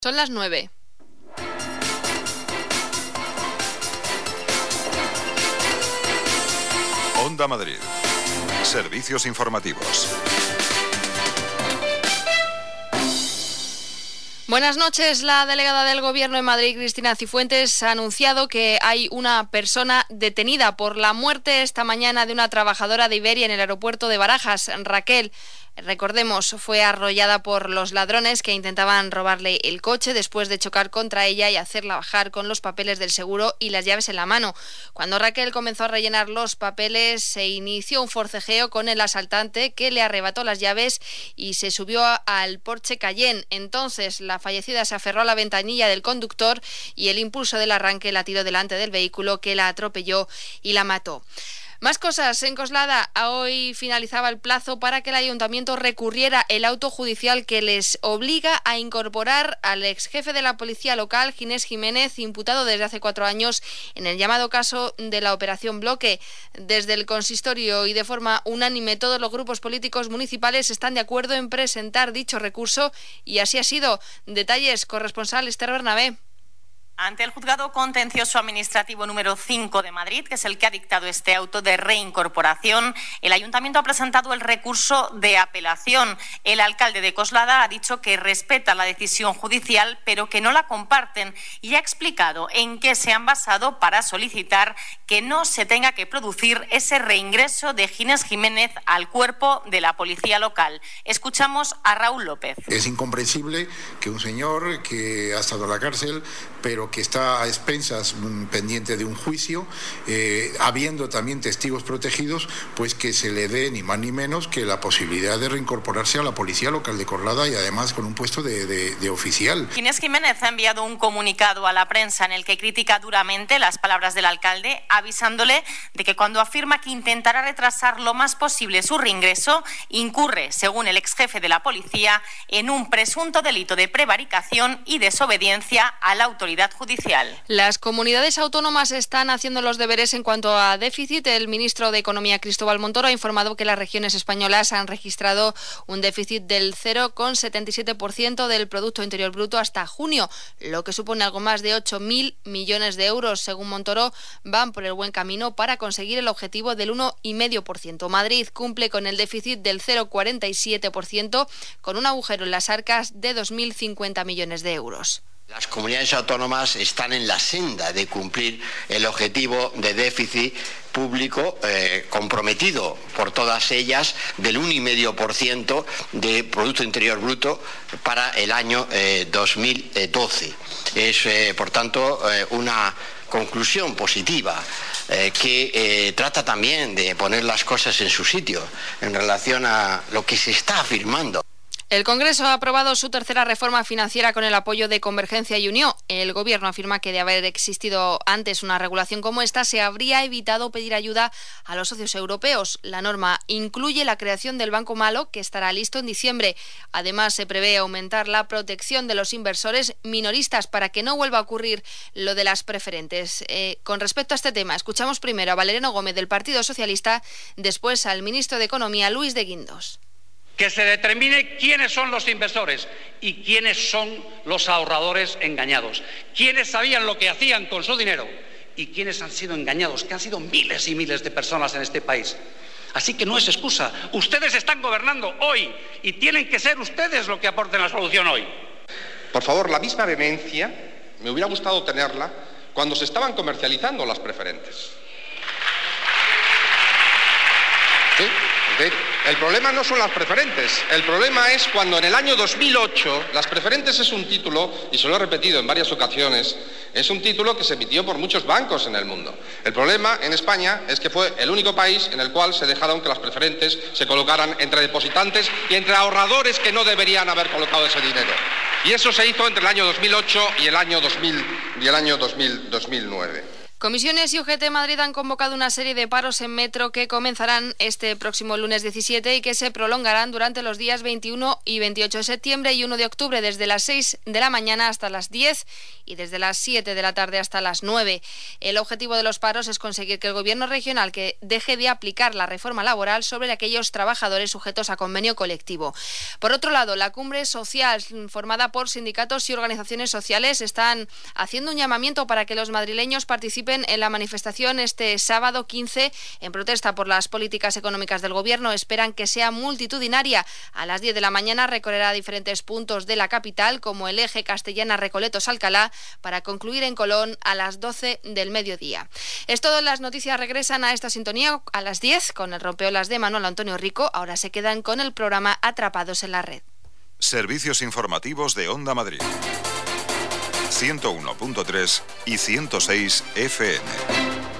Son las 9. Onda Madrid. Servicios informativos. Buenas noches. La delegada del Gobierno en Madrid, Cristina Cifuentes, ha anunciado que hay una persona detenida por la muerte esta mañana de una trabajadora de Iberia en el aeropuerto de Barajas. Raquel, recordemos, fue arrollada por los ladrones que intentaban robarle el coche después de chocar contra ella y hacerla bajar con los papeles del seguro y las llaves en la mano. Cuando Raquel comenzó a rellenar los papeles, se inició un forcejeo con el asaltante que le arrebató las llaves y se subió al Porsche Cayenne. Entonces, la fallecida se aferró a la ventanilla del conductor y el impulso del arranque la tiró delante del vehículo, que la atropelló y la mató. Más cosas. En Coslada, hoy finalizaba el plazo para que el ayuntamiento recurriera el auto judicial que les obliga a incorporar al ex jefe de la policía local, Ginés Jiménez, imputado desde hace 4 años en el llamado caso de la Operación Bloque. Desde el consistorio y de forma unánime, todos los grupos políticos municipales están de acuerdo en presentar dicho recurso y así ha sido. Detalles, corresponsal Esther Bernabé. Ante el Juzgado Contencioso Administrativo número 5 de Madrid, que es el que ha dictado este auto de reincorporación, el Ayuntamiento ha presentado el recurso de apelación. El alcalde de Coslada ha dicho que respeta la decisión judicial, pero que no la comparten, y ha explicado en qué se han basado para solicitar que no se tenga que producir ese reingreso de Ginés Jiménez al cuerpo de la policía local. Escuchamos a Raúl López. Es incomprensible que un señor que ha estado en la cárcel, pero que está a expensas pendiente de un juicio, habiendo también testigos protegidos, pues que se le dé ni más ni menos que la posibilidad de reincorporarse a la policía local de Coslada y además con un puesto de oficial. Ginés Jiménez ha enviado un comunicado a la prensa en el que critica duramente las palabras del alcalde, avisándole de que cuando afirma que intentará retrasar lo más posible su reingreso, incurre, según el ex jefe de la policía, en un presunto delito de prevaricación y desobediencia a la autoridad judicial. Las comunidades autónomas están haciendo los deberes en cuanto a déficit. El ministro de Economía, Cristóbal Montoro, ha informado que las regiones españolas han registrado un déficit del 0,77% del Producto Interior Bruto hasta junio, lo que supone algo más de 8.000 millones de euros. Según Montoro, van por el buen camino para conseguir el objetivo del 1,5%. Madrid cumple con el déficit del 0,47%, con un agujero en las arcas de 2.050 millones de euros. Las comunidades autónomas están en la senda de cumplir el objetivo de déficit público comprometido por todas ellas del 1,5% de Producto Interior Bruto para el año 2012. Es, por tanto, una conclusión positiva que trata también de poner las cosas en su sitio en relación a lo que se está afirmando. El Congreso ha aprobado su tercera reforma financiera con el apoyo de Convergencia y Unió. El Gobierno afirma que de haber existido antes una regulación como esta, se habría evitado pedir ayuda a los socios europeos. La norma incluye la creación del Banco Malo, que estará listo en diciembre. Además, se prevé aumentar la protección de los inversores minoristas para que no vuelva a ocurrir lo de las preferentes. Con respecto a este tema, escuchamos primero a Valeriano Gómez del Partido Socialista, después al ministro de Economía, Luis de Guindos. Que se determine quiénes son los inversores y quiénes son los ahorradores engañados, quiénes sabían lo que hacían con su dinero y quiénes han sido engañados, que han sido miles y miles de personas en este país. Así que no es excusa. Ustedes están gobernando hoy y tienen que ser ustedes los que aporten la solución hoy. Por favor, la misma vehemencia me hubiera gustado tenerla cuando se estaban comercializando las preferentes. ¿Sí? El problema no son las preferentes, el problema es cuando en el año 2008, las preferentes es un título, y se lo he repetido en varias ocasiones, es un título que se emitió por muchos bancos en el mundo. El problema en España es que fue el único país en el cual se dejaron que las preferentes se colocaran entre depositantes y entre ahorradores que no deberían haber colocado ese dinero. Y eso se hizo entre el año 2008 y el año 2009. Comisiones y UGT Madrid han convocado una serie de paros en metro que comenzarán este próximo lunes 17 y que se prolongarán durante los días 21 y 28 de septiembre y 1 de octubre, desde las 6 de la mañana hasta las 10 y desde las 7 de la tarde hasta las 9. El objetivo de los paros es conseguir que el Gobierno regional que deje de aplicar la reforma laboral sobre aquellos trabajadores sujetos a convenio colectivo. Por otro lado, la cumbre social formada por sindicatos y organizaciones sociales están haciendo un llamamiento para que los madrileños participen en la manifestación este sábado 15 en protesta por las políticas económicas del Gobierno. Esperan que sea multitudinaria. A las 10 de la mañana recorrerá diferentes puntos de la capital, como el eje Castellana-Recoletos-Alcalá, para concluir en Colón a las 12 del mediodía. Es todo. Las noticias regresan a esta sintonía a las 10 con el rompeolas de Manuel Antonio Rico. Ahora se quedan con el programa Atrapados en la Red. Servicios informativos de Onda Madrid. 101.3 y 106 FM.